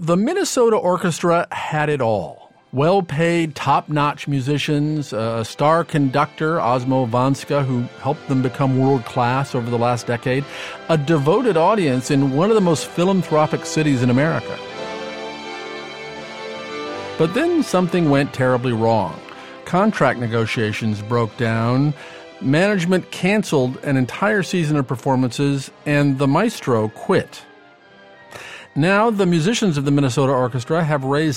The Minnesota Orchestra had it all. Well-paid, top-notch musicians, a star conductor, Osmo Vanska, who helped them become world-class over the last decade, a devoted audience in one of the most philanthropic cities in America. But then something went terribly wrong. Contract negotiations broke down, management canceled an entire season of performances, and the maestro quit. Now, the musicians of the Minnesota Orchestra have raised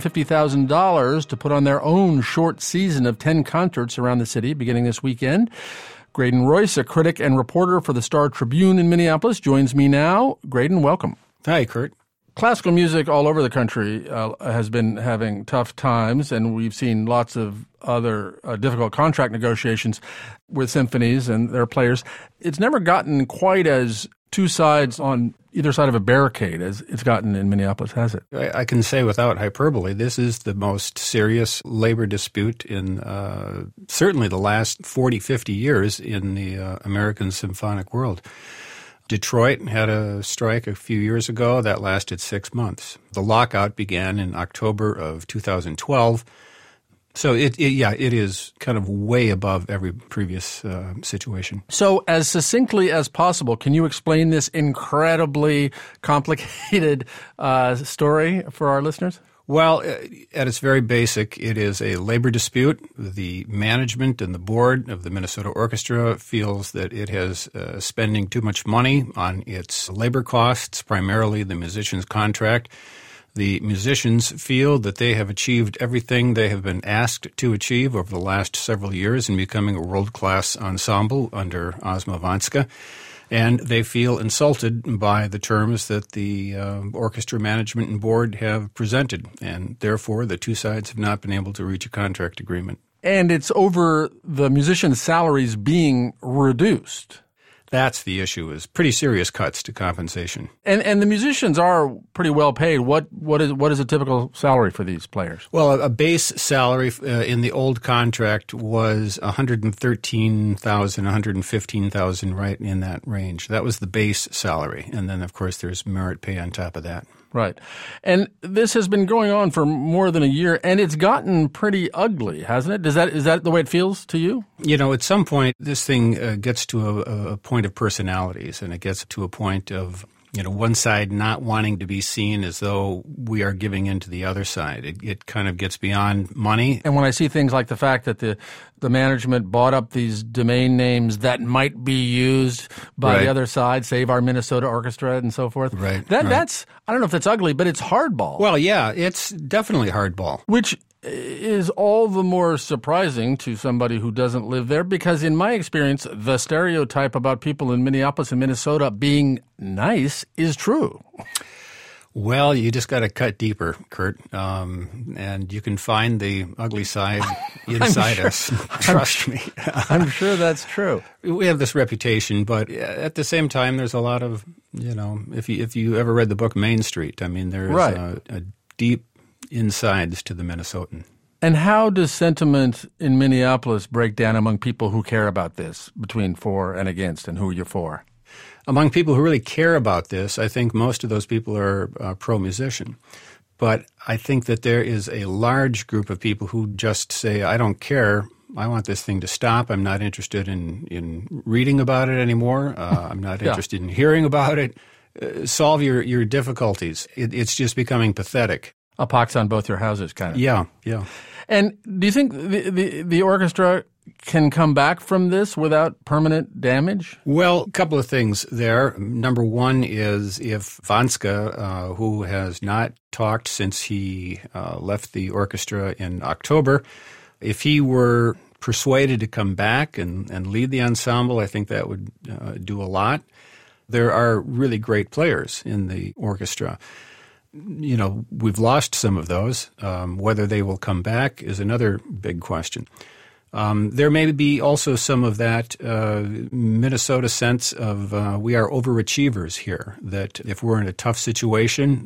$650,000 to put on their own short season of 10 concerts around the city beginning this weekend. Graydon Royce, a critic and reporter for the Star Tribune in Minneapolis, joins me now. Graydon, welcome. Hi, Kurt. Classical music all over the country has been having tough times, and we've seen lots of other difficult contract negotiations with symphonies and their players. It's never gotten quite as two sides on either side of a barricade as it's gotten in Minneapolis, has it? I can say without hyperbole, this is the most serious labor dispute in certainly the last 40, 50 years in the American symphonic world. Detroit had a strike a few years ago that lasted 6 months. The lockout began in October of 2012. So it is kind of way above every previous situation. So as succinctly as possible, can you explain this incredibly complicated story for our listeners? Well, at its very basic, it is a labor dispute. The management and the board of the Minnesota Orchestra feels that it has spending too much money on its labor costs, primarily the musicians' contract. The musicians feel that they have achieved everything they have been asked to achieve over the last several years in becoming a world-class ensemble under Osmo Vanska. And they feel insulted by the terms that the orchestra management and board have presented. And therefore, the two sides have not been able to reach a contract agreement. And it's over the musicians' salaries being reduced. That's the issue, is pretty serious cuts to compensation. And the musicians are pretty well paid. What is a typical salary for these players? Well, a base salary in the old contract was $113,000, $115,000, right in that range. That was the base salary. And then, of course, there's merit pay on top of that. Right. And this has been going on for more than a year, and it's gotten pretty ugly, hasn't it? Is that the way it feels to you? You know, at some point, this thing gets to a point of personalities, and it gets to a point of, you know, one side not wanting to be seen as though we are giving in to the other side. It kind of gets beyond money. And when I see things like the fact that the management bought up these domain names that might be used by the other side, Save Our Minnesota Orchestra and so forth. That's, I don't know if that's ugly, but it's hardball. Well, yeah, it's definitely hardball. Which is all the more surprising to somebody who doesn't live there, because in my experience, the stereotype about people in Minneapolis and Minnesota being nice is true. Well, you just got to cut deeper, Kurt, and you can find the ugly side inside us. Trust me. I'm sure that's true. We have this reputation, but at the same time, there's a lot of, you know, if you ever read the book Main Street, I mean, there's a deep insides to the Minnesotan. And how does sentiment in Minneapolis break down among people who care about this, between for and against, and who you're for? Among people who really care about this, I think most of those people are pro-musician. But I think that there is a large group of people who just say, I don't care. I want this thing to stop. I'm not interested in reading about it anymore. I'm not interested in hearing about it. Solve your difficulties. It's just becoming pathetic. A pox on both your houses, kind of. Yeah. And do you think the orchestra can come back from this without permanent damage? Well, a couple of things there. Number one is if Vanska, who has not talked since he left the orchestra in October, if he were persuaded to come back and lead the ensemble, I think that would do a lot. There are really great players in the orchestra. You know, we've lost some of those. Whether they will come back is another big question. There may be also some of that Minnesota sense of we are overachievers here, that if we're in a tough situation,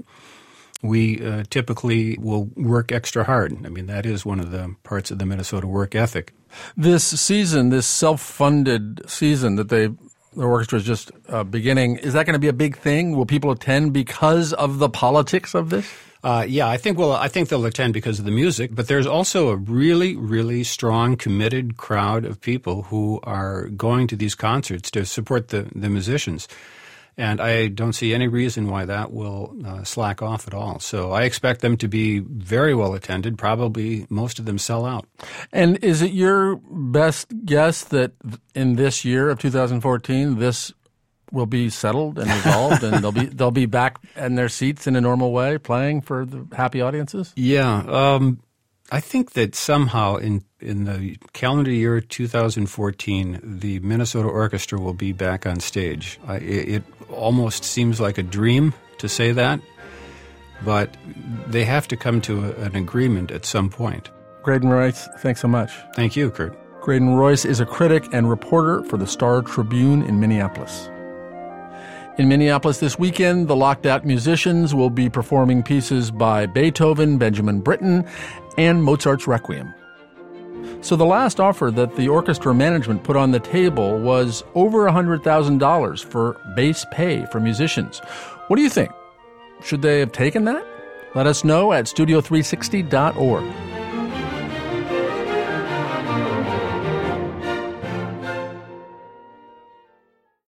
we typically will work extra hard. I mean, that is one of the parts of the Minnesota work ethic. This season, this self-funded season that the orchestra is just beginning, is that going to be a big thing? Will people attend because of the politics of this? I think they'll attend because of the music, but there's also a really, really strong, committed crowd of people who are going to these concerts to support the musicians. And I don't see any reason why that will slack off at all. So I expect them to be very well attended. Probably most of them sell out. And is it your best guess that in this year of 2014, this will be settled and resolved, and they'll be back in their seats in a normal way, playing for the happy audiences? Yeah. I think that somehow in the calendar year 2014, the Minnesota Orchestra will be back on stage. It almost seems like a dream to say that, but they have to come to an agreement at some point. Graydon Royce, thanks so much. Thank you, Kurt. Graydon Royce is a critic and reporter for the Star Tribune in Minneapolis. In Minneapolis this weekend, the Locked Out Musicians will be performing pieces by Beethoven, Benjamin Britten, and Mozart's Requiem. So the last offer that the orchestra management put on the table was over $100,000 for base pay for musicians. What do you think? Should they have taken that? Let us know at studio360.org.